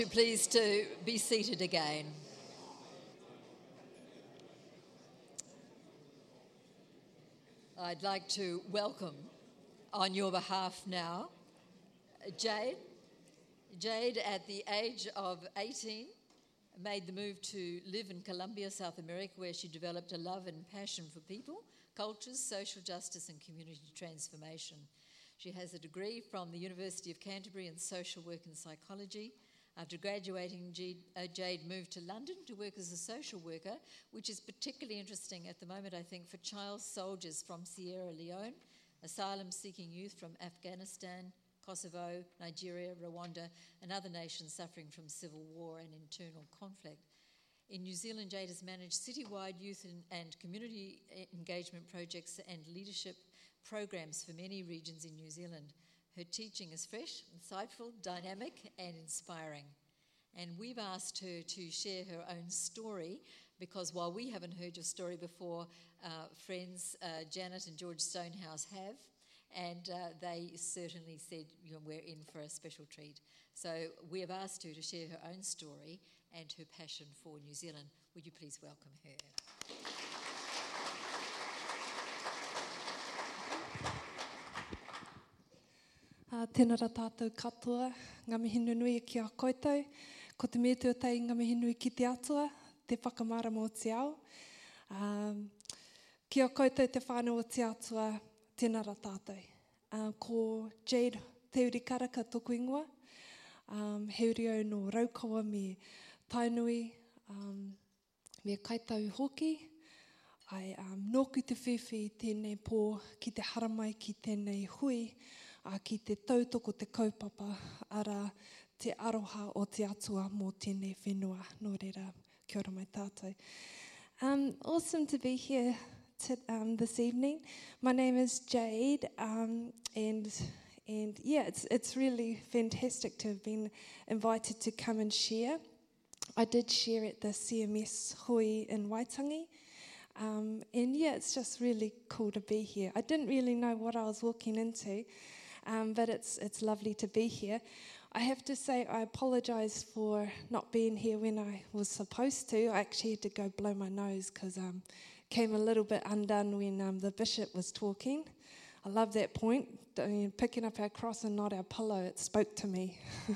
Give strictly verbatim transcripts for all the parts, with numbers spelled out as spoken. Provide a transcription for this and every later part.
Please to be seated again. I'd like to welcome on your behalf now Jade. Jade, at the age of eighteen, made the move to live in Colombia, South America, where she developed a love and passion for people, cultures, social justice and community transformation. She has a degree from the University of Canterbury in social work and psychology. After graduating, Jade moved to London to work as a social worker, which is particularly interesting at the moment, I think, for child soldiers from Sierra Leone, asylum-seeking youth from Afghanistan, Kosovo, Nigeria, Rwanda, and other nations suffering from civil war and internal conflict. In New Zealand, Jade has managed citywide youth and, and community engagement projects and leadership programs for many regions in New Zealand. Her teaching is fresh, insightful, dynamic and inspiring. And we've asked her to share her own story because while we haven't heard your story before, uh, friends uh, Janet and George Stonehouse have, and uh, they certainly said, you know, we're in for a special treat. So we have asked her to share her own story and her passion for New Zealand. Would you please welcome her? Uh, tēnā rā tātou katoa, ngā mihi nui ki a koutou, ko te me tuatai ngā mihi nui ki te atua, te whakamara mō te ao. Um, ki a koutou te whānau o te atua, tēnā rā tātou. Uh, ko Jade te uri karaka tōku ingoa, um, he uri au no raukawa me tainui, um, me kaitau hoki. Ai um, nōku te whiwhi tēnei pō ki te haramai ki tēnei hui, a ki te tautoko te kaupapa, ara te aroha o te atua mō tēnei whenua. Nō reira, kia ora mai tātou. Um, awesome to be here to, um, this evening. My name is Jade, um, and and yeah, it's it's really fantastic to have been invited to come and share. I did share at the C M S hui in Waitangi. Um, and yeah, it's just really cool to be here. I didn't really know what I was walking into, um, but it's it's lovely to be here. I have to say I apologise for not being here when I was supposed to. I actually had to go blow my nose because I um, came a little bit undone when um, the bishop was talking. I love that point. I mean, picking up our cross and not our pillow, it spoke to me.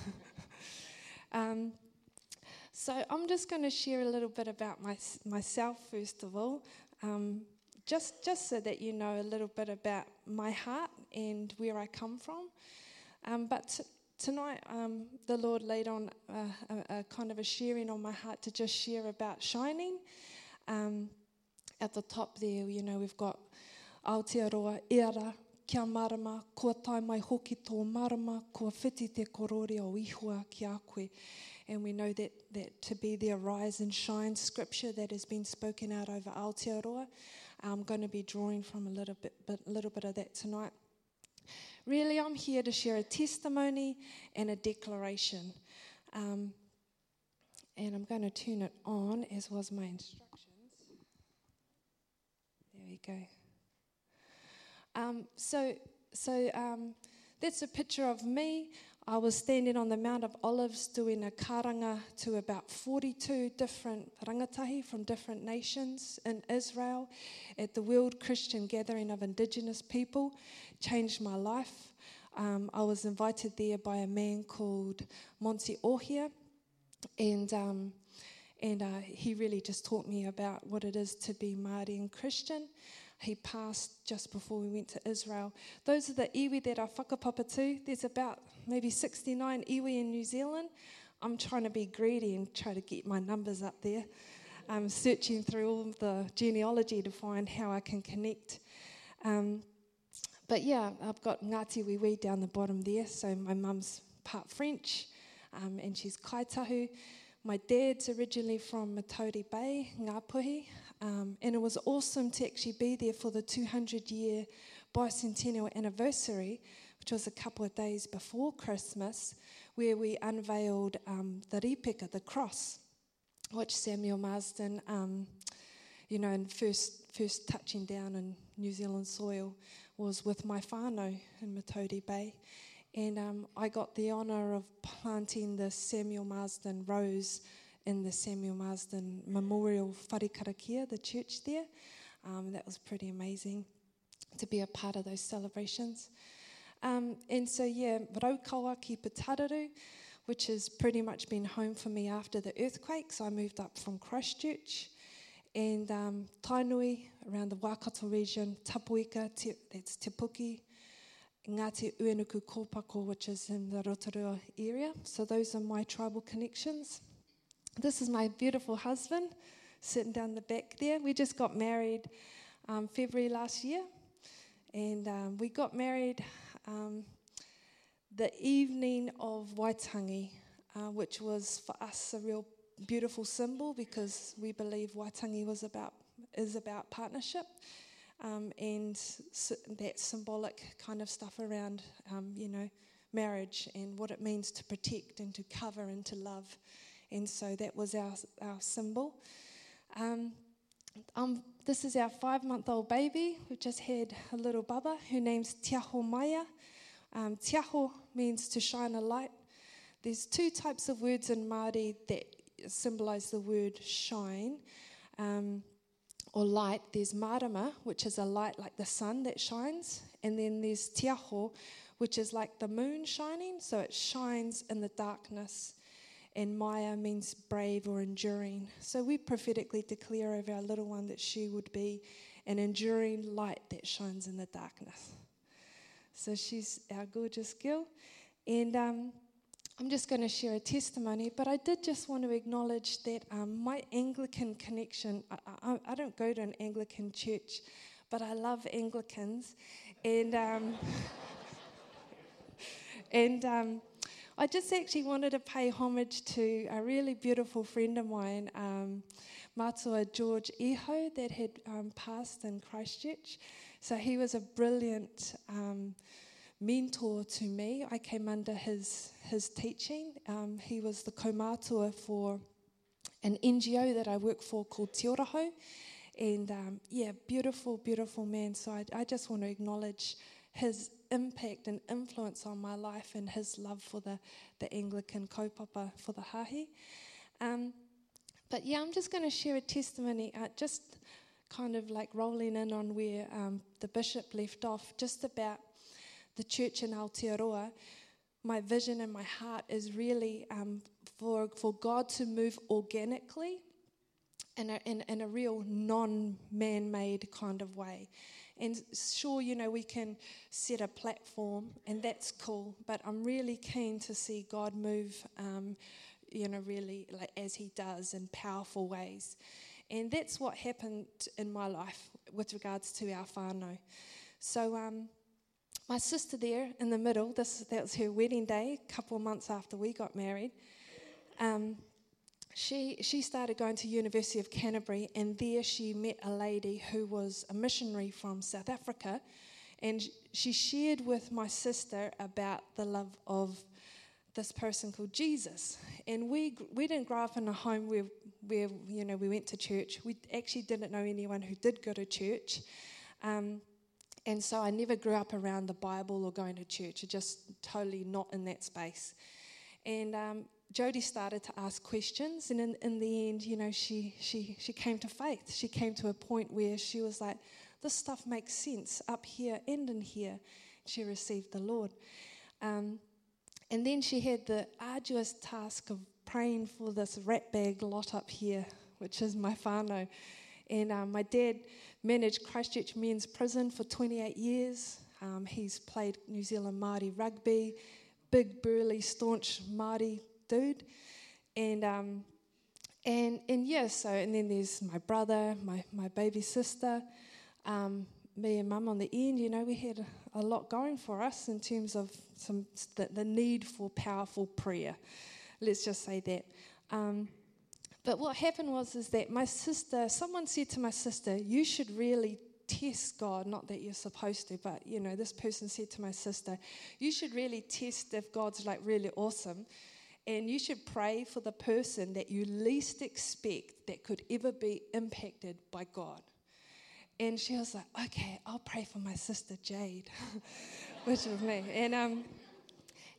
um, So I'm just going to share a little bit about my, myself first of all, um, just just so that you know a little bit about my heart and where I come from. Um, but t- tonight um, the Lord laid on a, a, a kind of a sharing on my heart to just share about shining. Um, at the top there, you know, we've got Aotearoa, Eara, kia marama, kua tai mai hoki tō marama, kua whiti te korore o ihua ki a koe. And we know that, that to be the arise and shine scripture that has been spoken out over Aotearoa. I'm going to be drawing from a little bit, but a little bit of that tonight. Really, I'm here to share a testimony and a declaration. Um, and I'm going to turn it on, as was my instructions. There we go. Um, so, so um, that's a picture of me. I was standing on the Mount of Olives doing a karanga to about forty-two different rangatahi from different nations in Israel at the World Christian Gathering of Indigenous People. Changed my life. Um, I was invited there by a man called Monty Ohia, and um, and uh, he really just taught me about what it is to be Māori and Christian. He passed just before we went to Israel. Those are the iwi that I whakapapa to. There's about maybe sixty-nine iwi in New Zealand. I'm trying to be greedy and try to get my numbers up there. I'm searching through all the genealogy to find how I can connect. Um, but yeah, I've got Ngāti Wiwi down the bottom there. So my mum's part French, um, and she's Kaitahu. My dad's originally from Matauri Bay, Ngāpuhi, um, and it was awesome to actually be there for the two hundred year bicentennial anniversary, which was a couple of days before Christmas, where we unveiled um, the ripeka, the cross, which Samuel Marsden, um, you know, and first first touching down in New Zealand soil was with my whānau in Matauri Bay. And um, I got the honour of planting the Samuel Marsden Rose in the Samuel Marsden Memorial Wharikarakia, the church there. Um, that was pretty amazing to be a part of those celebrations. Um, and so, yeah, Raukawa ki Putararu, which has pretty much been home for me after the earthquake. So I moved up from Christchurch. And um, Tainui, around the Waikato region, Tapuika, te, that's Te Puki, Ngāti Uenuku Kōpako, which is in the Rotorua area. So those are my tribal connections. This is my beautiful husband, sitting down the back there. We just got married um, February last year. And um, we got married um, the evening of Waitangi, uh, which was for us a real beautiful symbol, because we believe Waitangi was about is about partnership, um, and s- that symbolic kind of stuff around um, you know marriage and what it means to protect and to cover and to love, and so that was our our symbol. Um, um, this is our five-month-old baby. We just had a little baba. Her name's Te Aho Maia. Um, Te Aho means to shine a light. There's two types of words in Māori that symbolise the word shine um, or light. There's marama, which is a light like the sun that shines, and then there's te aho, which is like the moon shining, so it shines in the darkness. And Maya means brave or enduring. So we prophetically declare over our little one that she would be an enduring light that shines in the darkness. So she's our gorgeous girl. And um, I'm just going to share a testimony, but I did just want to acknowledge that um, my Anglican connection, I, I, I don't go to an Anglican church, but I love Anglicans. And um, and um, I just actually wanted to pay homage to a really beautiful friend of mine, um, Matua George Iho, that had um, passed in Christchurch. So he was a brilliant um, mentor to me. I came under his his teaching. Um, he was the kaumātua for an N G O that I work for called Te Oroho. And um, yeah, beautiful, beautiful man. So I, I just want to acknowledge his impact and influence on my life and his love for the, the Anglican kaupapa for the hāhi. Um, but yeah, I'm just going to share a testimony, uh, just kind of like rolling in on where um, the bishop left off, just about the church in Aotearoa. My vision and my heart is really um, for for God to move organically in a, in, in a real non-man-made kind of way. And sure, you know, we can set a platform, and that's cool, but I'm really keen to see God move, um, you know, really like as he does in powerful ways. And that's what happened in my life with regards to our whānau. So um, my sister there in the middle, this that was her wedding day, a couple of months after we got married. Um, She she started going to University of Canterbury, and there she met a lady who was a missionary from South Africa, and she shared with my sister about the love of this person called Jesus. And we we didn't grow up in a home where where you know we went to church. We actually didn't know anyone who did go to church, um, and so I never grew up around the Bible or going to church. I just totally not in that space, and. Um, Jodie started to ask questions, and in, in the end, you know, she, she she came to faith. She came to a point where she was like, this stuff makes sense up here and in here. She received the Lord. Um, and then she had the arduous task of praying for this ratbag lot up here, which is my whānau. And um, my dad managed Christchurch Men's Prison for twenty-eight years. Um, he's played New Zealand Māori rugby, big, burly, staunch Māori dude, and um, and and yeah. So and then there's my brother, my my baby sister, um, me and Mum on the end. You know, we had a lot going for us in terms of some the, the need for powerful prayer. Let's just say that. Um, but what happened was is that my sister, someone said to my sister, "You should really test God." Not that you're supposed to, but you know, this person said to my sister, "You should really test if God's like really awesome. And you should pray for the person that you least expect that could ever be impacted by God." And she was like, "Okay, I'll pray for my sister Jade," which was me. And um,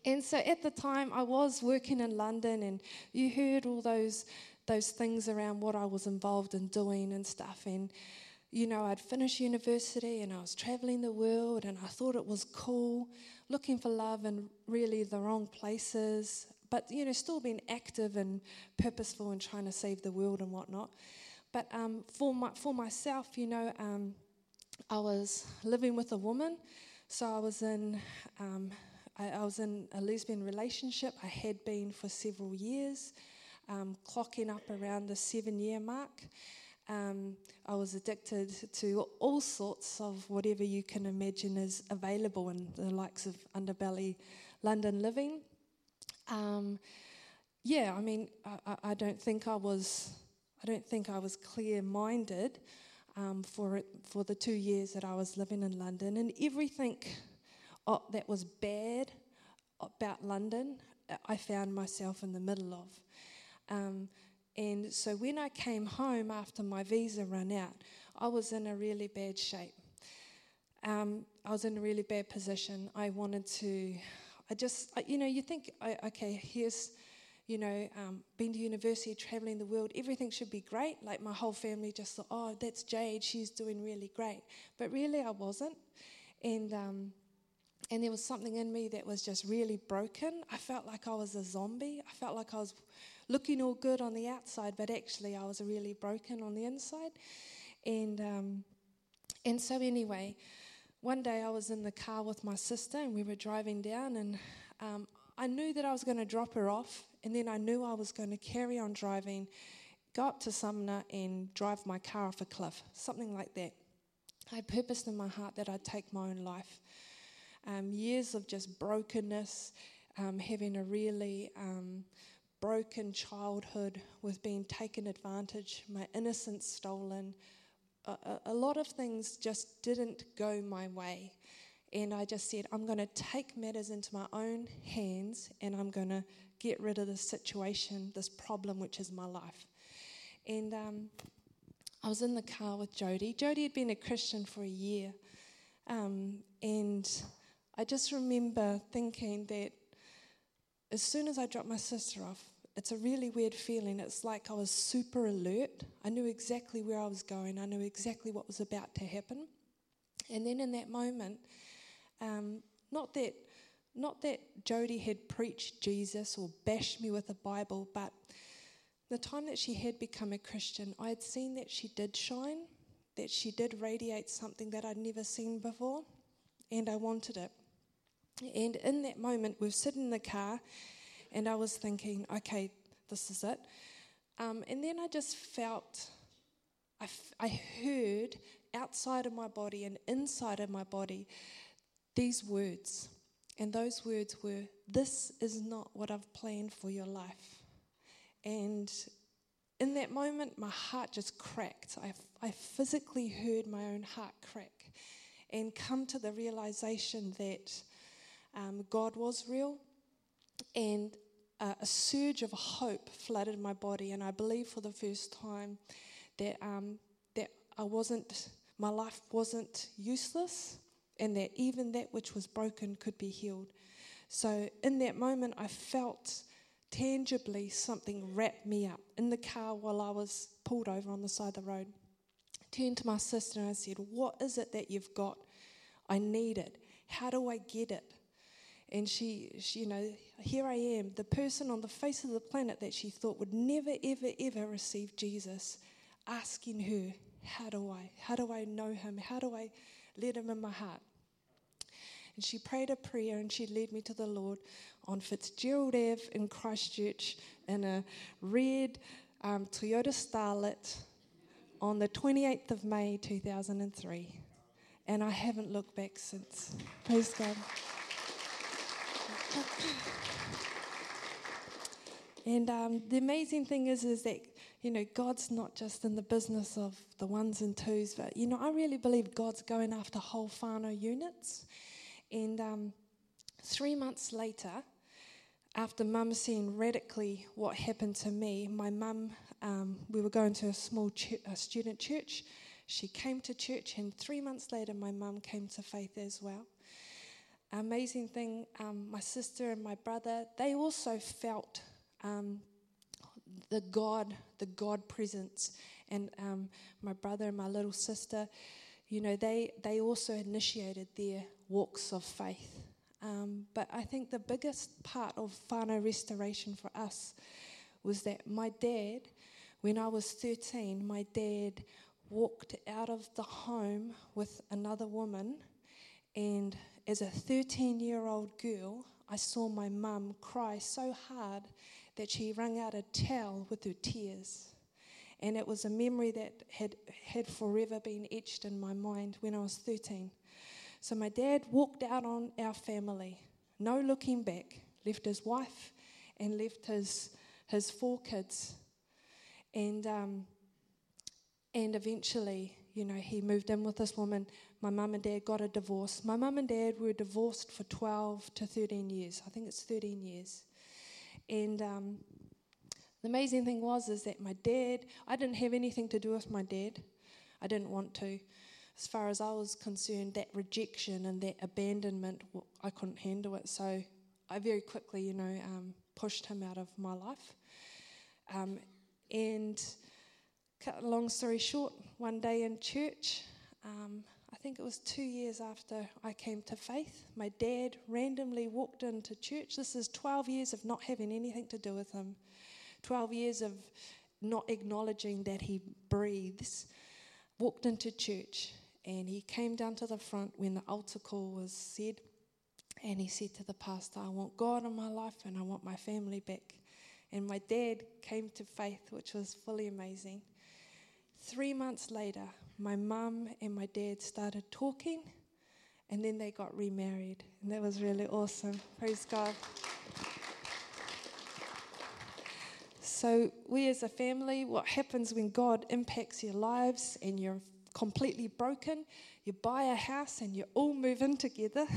And so at the time, I was working in London, and you heard all those those things around what I was involved in doing and stuff. And, you know, I'd finished university, and I was traveling the world, and I thought it was cool, looking for love in really the wrong places, but, you know, still being active and purposeful and trying to save the world and whatnot. But um, for my, for myself, you know, um, I was living with a woman, so I was in... Um, I, I was in a lesbian relationship. I had been for several years, um, clocking up around the seven-year mark. Um, I was addicted to all sorts of whatever you can imagine is available in the likes of underbelly London living. Um, yeah, I mean, I, I don't think I was. I don't think I was clear-minded um, for it, for the two years that I was living in London, and everything Oh, that was bad about London, I found myself in the middle of. Um, and so when I came home after my visa ran out, I was in a really bad shape. Um, I was in a really bad position. I wanted to, I just, you know, you think, okay, here's, you know, um, been to university, traveling the world, everything should be great. Like my whole family just thought, oh, that's Jade, she's doing really great. But really I wasn't. And, um, And there was something in me that was just really broken. I felt like I was a zombie. I felt like I was looking all good on the outside, but actually I was really broken on the inside. And um, and so anyway, one day I was in the car with my sister, and we were driving down, and um, I knew that I was going to drop her off, and then I knew I was going to carry on driving, go up to Sumner and drive my car off a cliff, something like that. I purposed in my heart that I'd take my own life. Um, years of just brokenness, um, having a really um, broken childhood with being taken advantage, my innocence stolen. A, a, a lot of things just didn't go my way. And I just said, I'm going to take matters into my own hands, and I'm going to get rid of this situation, this problem, which is my life. And um, I was in the car with Jody. Jody had been a Christian for a year. Um, and... I just remember thinking that as soon as I dropped my sister off, it's a really weird feeling. It's like I was super alert. I knew exactly where I was going. I knew exactly what was about to happen. And then in that moment, um, not that not that Jody had preached Jesus or bashed me with the Bible, but the time that she had become a Christian, I had seen that she did shine, that she did radiate something that I'd never seen before, and I wanted it. And in that moment, we were sitting in the car, and I was thinking, okay, this is it. Um, and then I just felt, I, f- I heard outside of my body and inside of my body these words. And those words were, this is not what I've planned for your life. And in that moment, my heart just cracked. I, I physically heard my own heart crack and come to the realization that Um, God was real, and uh, a surge of hope flooded my body, and I believe for the first time that um, that I wasn't, my life wasn't useless, and that even that which was broken could be healed. So in that moment, I felt tangibly something wrap me up in the car while I was pulled over on the side of the road. I turned to my sister and I said, "What is it that you've got? I need it. How do I get it?" And she, she, you know, here I am, the person on the face of the planet that she thought would never, ever, ever receive Jesus, asking her, how do I? How do I know him? How do I let him in my heart? And she prayed a prayer, and she led me to the Lord on Fitzgerald Avenue in Christchurch in a red um, Toyota Starlet on the twenty-eighth of May two thousand three. And I haven't looked back since. Praise God. And um, the amazing thing is, is that, you know, God's not just in the business of the ones and twos, but, you know, I really believe God's going after whole whānau units. And um, three months later, after Mum seeing radically what happened to me, my mum, um, we were going to a small ch- a student church. She came to church, and three months later, my mum came to faith as well. amazing thing, um, my sister and my brother, they also felt um, the God, the God presence. And um, my brother and my little sister, you know, they, they also initiated their walks of faith. Um, but I think the biggest part of whānau restoration for us was that my dad, when I was thirteen, my dad walked out of the home with another woman, and as a thirteen-year-old girl, I saw my mum cry so hard that she wrung out a towel with her tears. And it was a memory that had, had forever been etched in my mind when I was thirteen. So my dad walked out on our family, no looking back, left his wife and left his his four kids. And um, and eventually, you know, he moved in with this woman. My mum and dad got a divorce. My mum and dad were divorced for twelve to thirteen years. I think it's thirteen years. And um, the amazing thing was is that my dad, I didn't have anything to do with my dad. I didn't want to. As far as I was concerned, that rejection and that abandonment, I couldn't handle it. So I very quickly, you know, um, pushed him out of my life. Um, and cut a long story short, one day in church, um, I think it was two years after I came to faith, my dad randomly walked into church. This is twelve years of not having anything to do with him. twelve years of not acknowledging that he breathes. Walked into church, and he came down to the front when the altar call was said, and he said to the pastor, I want God in my life and I want my family back. And my dad came to faith, which was fully amazing. Three months later, my mum and my dad started talking, and then they got remarried, and that was really awesome. Praise God. So we as a family, what happens when God impacts your lives and you're completely broken, you buy a house and you all move in together.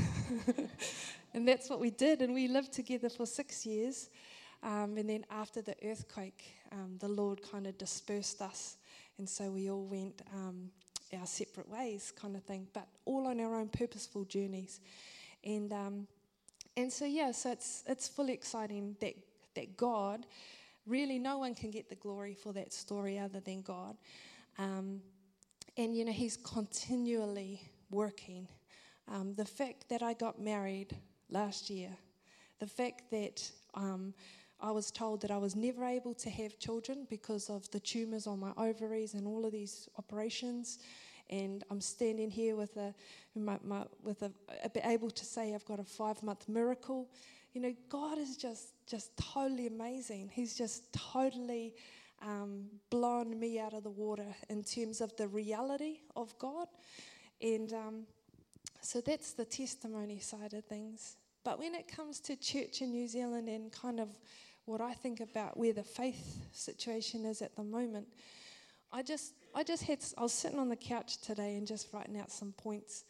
And that's what we did, and we lived together for six years. Um, and then after the earthquake, um, the Lord kind of dispersed us, and so we all went um, our separate ways kind of thing, but all on our own purposeful journeys. And um, and so, yeah, so it's it's fully exciting that that God, really no one can get the glory for that story other than God. Um, and, you know, he's continually working. Um, the fact that I got married last year, the fact that um, I was told that I was never able to have children because of the tumours on my ovaries and all of these operations, and I'm standing here with a, my, my, with a, able to say I've got a five-month miracle. You know, God is just, just totally amazing. He's just totally um, blown me out of the water in terms of the reality of God. And um, so that's the testimony side of things. But when it comes to church in New Zealand and kind of what I think about where the faith situation is at the moment, I just, I just had, I was sitting on the couch today and just writing out some points.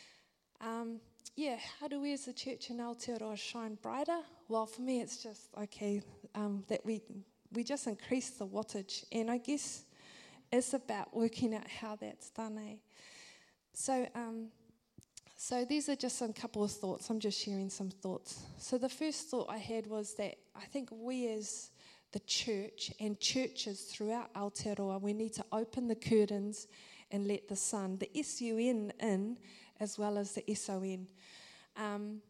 Um, yeah, how do we as a church in Aotearoa shine brighter? Well, for me, it's just, okay, um, that we we just increase the wattage. And I guess it's about working out how that's done, eh? So, um, so these are just a couple of thoughts. I'm just sharing some thoughts. So the first thought I had was that I think we as the church and churches throughout Aotearoa, we need to open the curtains and let the sun, the S U N in, as well as the S O N. Um,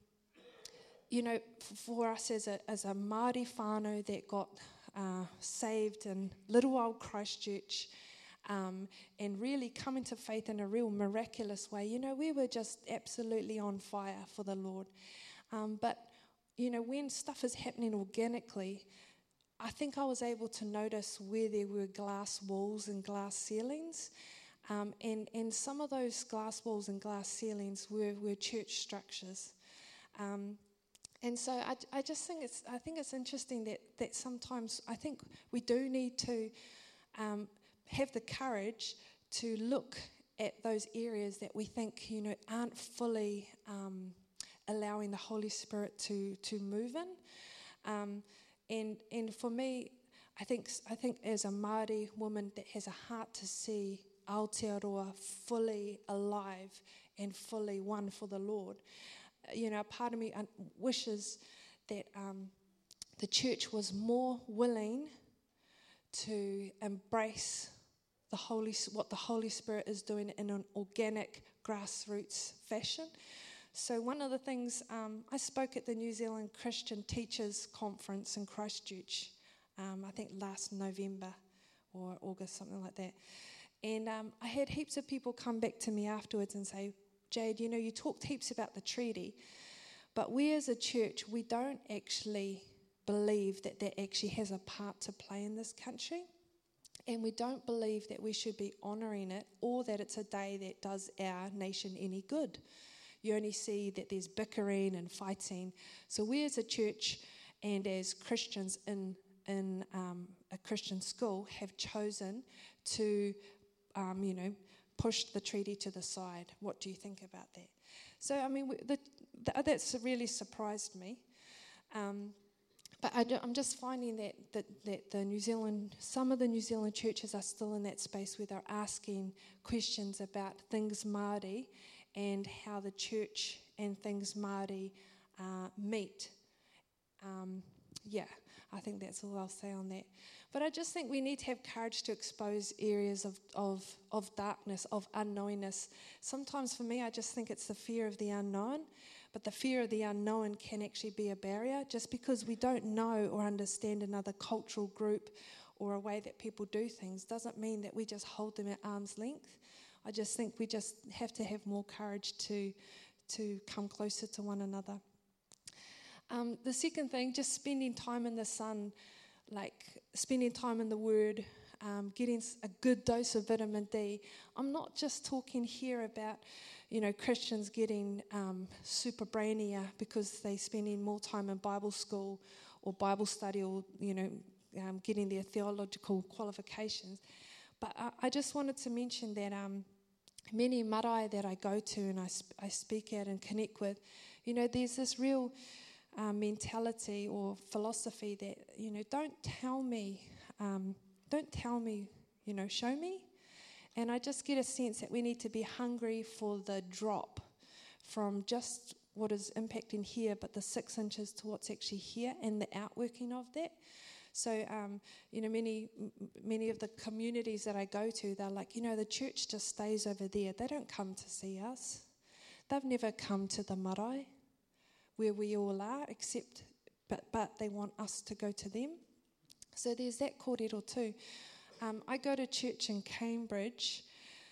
you know, for us as a as a Māori whānau that got uh, saved in little old Christchurch, um, and really come into faith in a real miraculous way, you know, we were just absolutely on fire for the Lord. Um, but, you know, when stuff is happening organically, I think I was able to notice where there were glass walls and glass ceilings. Um, and, and some of those glass walls and glass ceilings were, were church structures. Um, and so I, I just think it's I think it's interesting that, that sometimes I think we do need to um, have the courage to look at those areas that we think, you know, aren't fully um, allowing the Holy Spirit to to move in. Um, and and for me, I think I think as a Māori woman that has a heart to see Aotearoa fully alive and fully one for the Lord, you know, a part of me uh, wishes that um, the church was more willing to embrace the Holy, what the Holy Spirit is doing in an organic, grassroots fashion. So one of the things, um, I spoke at the New Zealand Christian Teachers Conference in Christchurch, um, I think last November or August, something like that. And um, I had heaps of people come back to me afterwards and say, Jade, you know, you talked heaps about the treaty, but we as a church, we don't actually believe that that actually has a part to play in this country. And we don't believe that we should be honouring it or that it's a day that does our nation any good. You only see that there's bickering and fighting. So we as a church and as Christians in, in um, a Christian school have chosen to, um, you know, push the treaty to the side. What do you think about that? So, I mean, the, the, that's really surprised me. Um, but I do, I'm just finding that, that, that the New Zealand, some of the New Zealand churches are still in that space where they're asking questions about things Māori and how the church and things Māori uh, meet. Um, yeah, I think that's all I'll say on that. But I just think we need to have courage to expose areas of, of, of darkness, of unknowingness. Sometimes for me, I just think it's the fear of the unknown. But the fear of the unknown can actually be a barrier. Just because we don't know or understand another cultural group or a way that people do things doesn't mean that we just hold them at arm's length. I just think we just have to have more courage to, to come closer to one another. Um, the second thing, just spending time in the sun, like spending time in the Word, um, getting a good dose of vitamin D. I'm not just talking here about, you know, Christians getting um, super brainier because they're spending more time in Bible school or Bible study or, you know, um, getting their theological qualifications. But I, I just wanted to mention that um, many marae that I go to and I, sp- I speak at and connect with, you know, there's this real uh, mentality or philosophy that, you know, don't tell me, um, don't tell me, you know, show me. And I just get a sense that we need to be hungry for the drop from just what is impacting here, but the six inches to what's actually here and the outworking of that. So, um, you know, many many of the communities that I go to, they're like, you know, the church just stays over there. They don't come to see us. They've never come to the marae where we all are, except, but, but they want us to go to them. So there's that kōrero too. Um, I go to church in Cambridge,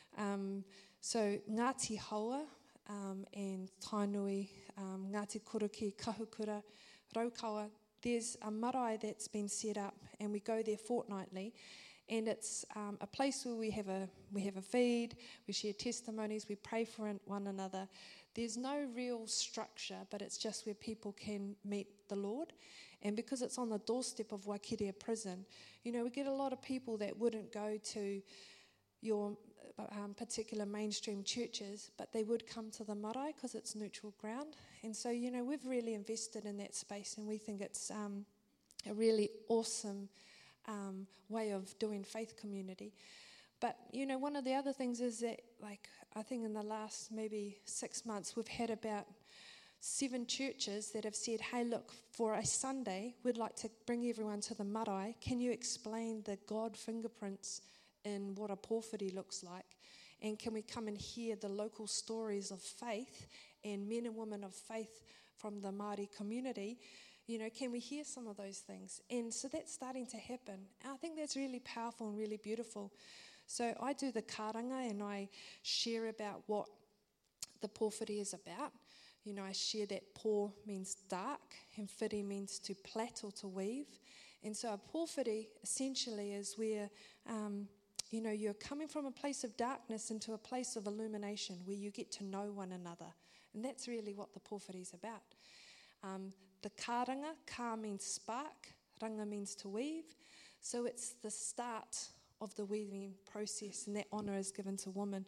um, so Ngāti Haua um, and Tainui, um, Ngāti Kuruki, Kahukura, Raukawa, there's a marae that's been set up and we go there fortnightly, and it's um, a place where we have a we have a feed, we share testimonies, we pray for one another. There's no real structure, but it's just where people can meet the Lord. And because it's on the doorstep of Waikirea Prison, you know, we get a lot of people that wouldn't go to your um, particular mainstream churches, but they would come to the marae because it's neutral ground. And so, you know, we've really invested in that space, and we think it's um, a really awesome um, way of doing faith community. But, you know, one of the other things is that, like, I think in the last maybe six months, we've had about seven churches that have said, hey, look, for a Sunday, we'd like to bring everyone to the marae. Can you explain the God fingerprints in what a pōwhiri looks like? And can we come and hear the local stories of faith and men and women of faith from the Māori community? You know, can we hear some of those things? And so that's starting to happen. I think that's really powerful and really beautiful. So I do the karanga and I share about what the pōwhiri is about. You know, I share that pō means dark and whiri means to plait or to weave. And so a pōwhiri essentially is where, um, you know, you're coming from a place of darkness into a place of illumination where you get to know one another. And that's really what the pōwhiri is about. Um, the karanga, ka means spark, ranga means to weave. So it's the start of the weaving process, and that honour is given to women.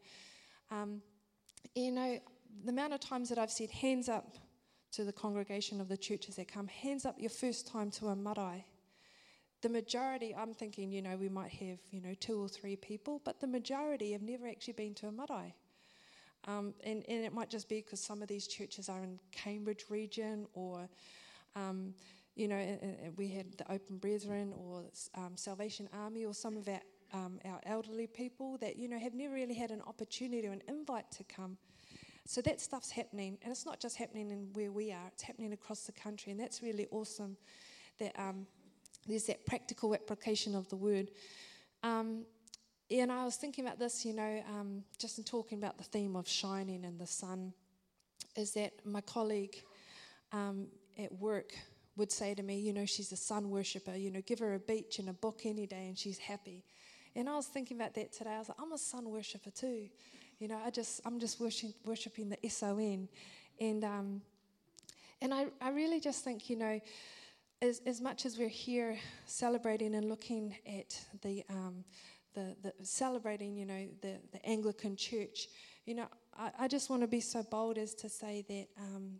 Um, you know, the amount of times that I've said, hands up to the congregation of the churches that come, hands up your first time to a marae. The majority, I'm thinking, you know, we might have, you know, two or three people, but the majority have never actually been to a marae. Um, and, and it might just be because some of these churches are in Cambridge region, or, um, you know, uh, uh, we had the Open Brethren or um, Salvation Army, or some of our, um, our elderly people that, you know, have never really had an opportunity or an invite to come. So that stuff's happening, and it's not just happening in where we are, it's happening across the country, and that's really awesome that um, there's that practical application of the word. Um, and I was thinking about this, you know, um, just in talking about the theme of shining in the sun, is that my colleague um, at work would say to me, you know, she's a sun worshipper, you know, give her a beach and a book any day and she's happy. And I was thinking about that today. I was like, I'm a sun worshipper too. You know, I just, I'm just worshiping, worshiping the S O N. And um, and I, I really just think, you know, as as much as we're here celebrating and looking at the um, the, the celebrating, you know, the, the Anglican Church, you know, I, I just want to be so bold as to say that, um,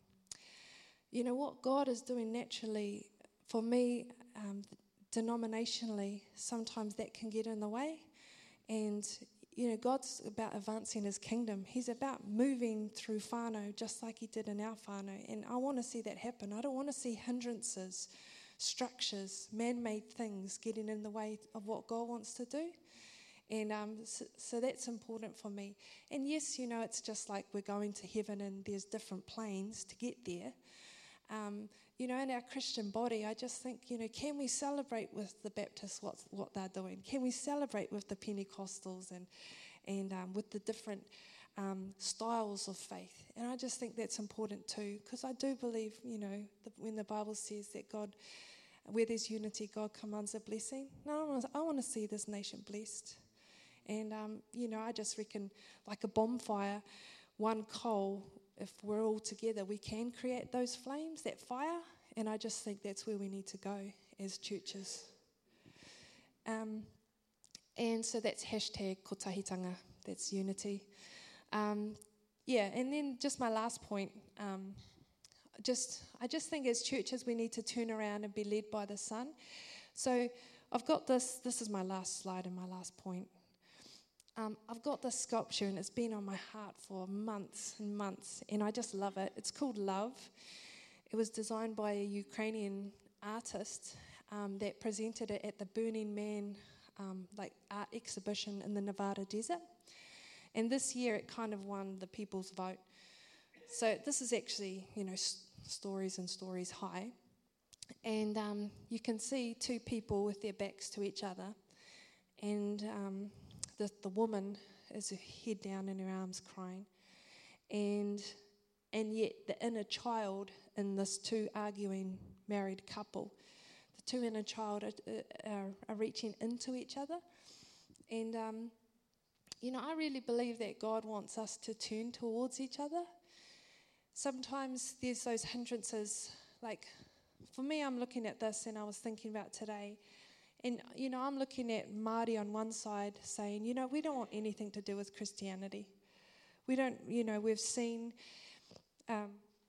you know, what God is doing naturally, for me, um, denominationally, sometimes that can get in the way. And, you know, God's about advancing his kingdom. He's about moving through whānau just like he did in our whānau. And I want to see that happen. I don't want to see hindrances, structures, man-made things getting in the way of what God wants to do. And um, so, so that's important for me. And yes, you know, it's just like we're going to heaven and there's different planes to get there. Um, you know, in our Christian body, I just think, you know, can we celebrate with the Baptists what, what they're doing? Can we celebrate with the Pentecostals and, and um, with the different um, styles of faith? And I just think that's important too, because I do believe, you know, the, when the Bible says that God, where there's unity, God commands a blessing. No, I want, I want to see this nation blessed. And, um, you know, I just reckon like a bonfire, one coal, if we're all together, we can create those flames, that fire. And I just think that's where we need to go as churches. Um, and so that's hashtag kotahitanga, that's unity. Um, yeah, and then just my last point, um, just I just think as churches we need to turn around and be led by the Son. So I've got this, this is my last slide and my last point. Um, I've got this sculpture and it's been on my heart for months and months, and I just love it. It's called Love. It was designed by a Ukrainian artist um, that presented it at the Burning Man um, like art exhibition in the Nevada desert. And this year it kind of won the people's vote. So this is actually, you know, s- stories and stories high. And um, you can see two people with their backs to each other. And um, the, the woman has her head down in her arms crying. And and yet the inner child in this two arguing married couple, the two inner child are, are, are reaching into each other. And, um, you know, I really believe that God wants us to turn towards each other. Sometimes there's those hindrances, like for me, I'm looking at this and I was thinking about today, and, you know, I'm looking at Māori on one side saying, you know, we don't want anything to do with Christianity. We don't, you know, we've seen um,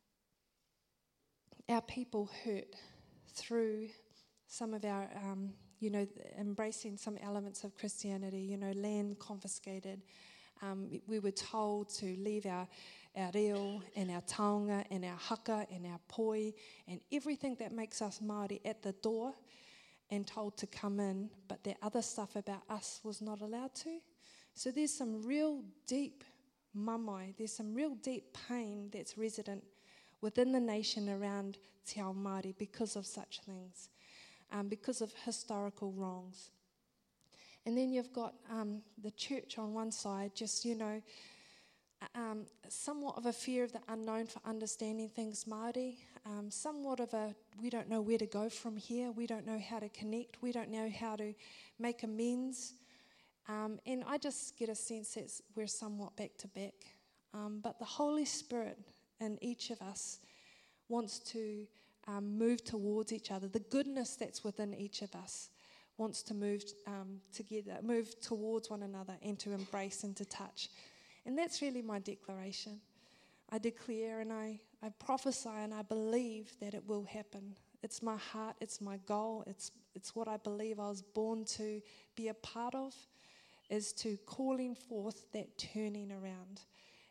our people hurt through some of our, um, you know, embracing some elements of Christianity, you know, land confiscated. Um, we were told to leave our, our reo and our taonga and our haka and our poi and everything that makes us Māori at the door and told to come in, but the other stuff about us was not allowed to. So there's some real deep mamai, there's some real deep pain that's resident within the nation around Te Ao Māori because of such things, um, because of historical wrongs. And then you've got um, the church on one side, just, you know, um, somewhat of a fear of the unknown for understanding things Māori, um, somewhat of a, we don't know where to go from here, we don't know how to connect, we don't know how to make amends. Um, and I just get a sense that we're somewhat back to back. Um, but the Holy Spirit in each of us wants to um, move towards each other. The goodness that's within each of us wants to move um, together, move towards one another and to embrace and to touch. And that's really my declaration. I declare and I, I prophesy and I believe that it will happen. It's my heart, it's my goal, it's it's what I believe I was born to be a part of, is to calling forth that turning around.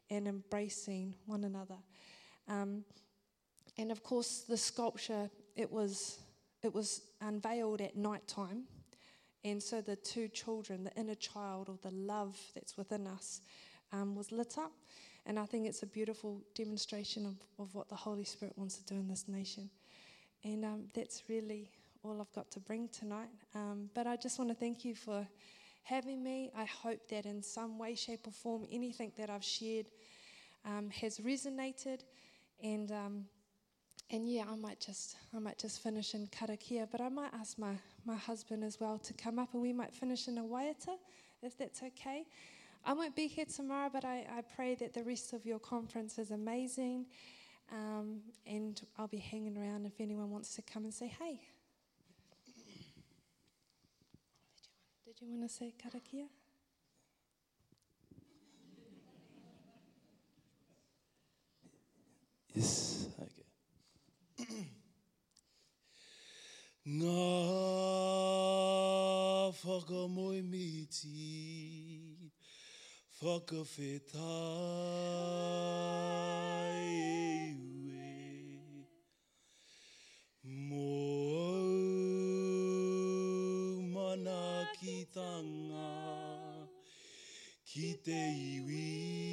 and embracing one another. Um, and of course, the sculpture, it was it was unveiled at night time. And so the two children, the inner child or the love that's within us, um, was lit up. And I think it's a beautiful demonstration of, of what the Holy Spirit wants to do in this nation. And um, that's really all I've got to bring tonight. Um, but I just want to thank you for having me. I hope that in some way, shape or form, anything that I've shared um, has resonated. And um, and yeah, I might just I might just finish in karakia, but I might ask my, my husband as well to come up, and we might finish in a waiata, if that's okay. I won't be here tomorrow, but I, I pray that the rest of your conference is amazing. Um, and I'll be hanging around if anyone wants to come and say, hey. Did you want to say karakia? Yes, okay. Ngā whakamoemiti, whakawhetai e ue, mō au mana ki tanga, ki te iwi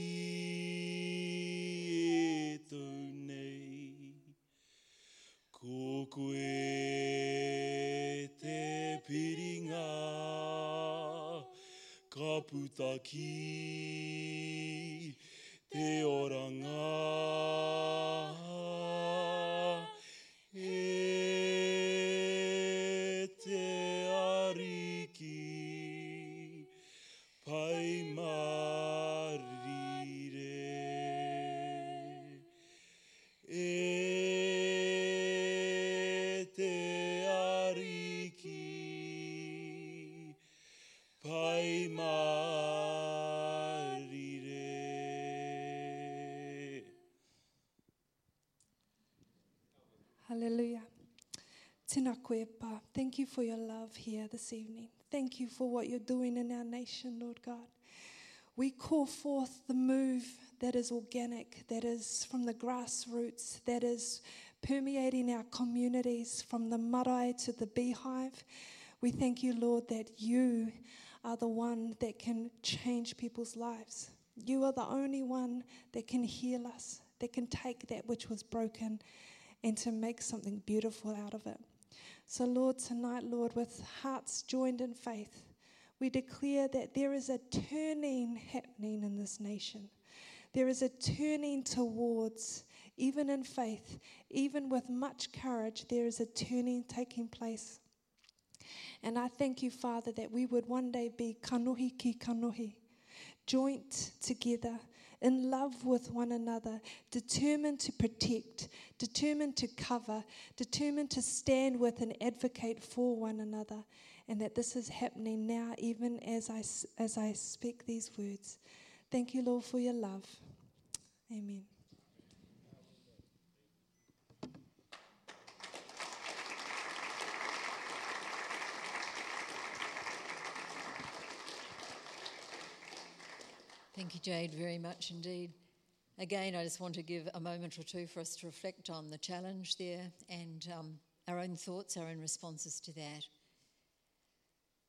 e tau nei, ko koe te piringa, ka putaki te oranga, e te ariki, pai marire, e te ariki, pai marire. Hallelujah. Tēnā koe, Pā. Thank you for your love here this evening. Thank you for what you're doing in our nation, Lord God. We call forth the move that is organic, that is from the grassroots, that is permeating our communities from the marae to the beehive. We thank you, Lord, that you are the one that can change people's lives. You are the only one that can heal us, that can take that which was broken and to make something beautiful out of it. So, Lord, tonight, Lord, with hearts joined in faith, we declare that there is a turning happening in this nation. There is a turning towards, even in faith, even with much courage, there is a turning taking place. And I thank you, Father, that we would one day be kanohi ki kanohi, joint together, in love with one another, determined to protect, determined to cover, determined to stand with and advocate for one another, and that this is happening now, even as I, as I speak these words. Thank you, Lord, for your love. Amen. Thank you, Jade, very much indeed. Again, I just want to give a moment or two for us to reflect on the challenge there and um, our own thoughts, our own responses to that.